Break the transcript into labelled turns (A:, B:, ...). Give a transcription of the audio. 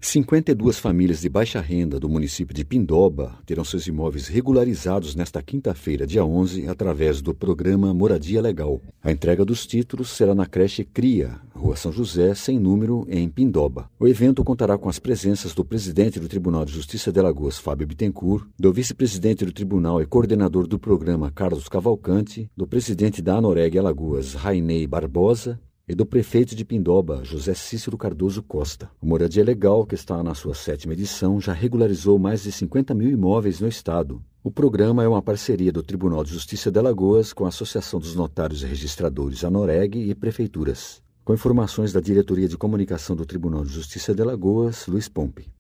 A: 52 famílias de baixa renda do município de Pindoba terão seus imóveis regularizados nesta quinta-feira, dia 11, através do programa Moradia Legal. A entrega dos títulos será na creche Cria, Rua São José, sem número, em Pindoba. O evento contará com as presenças do presidente do Tribunal de Justiça de Alagoas, Fábio Bittencourt, do vice-presidente do tribunal e coordenador do programa, Carlos Cavalcante, do presidente da Anoreg Alagoas, Rainei Barbosa, e do prefeito de Pindoba, José Cícero Cardoso Costa. O Moradia Legal, que está na sua 7ª edição, já regularizou mais de 50 mil imóveis no estado. O programa é uma parceria do Tribunal de Justiça de Alagoas com a Associação dos Notários e Registradores Anoreg e prefeituras. Com informações da Diretoria de Comunicação do Tribunal de Justiça de Alagoas, Luiz Pompe.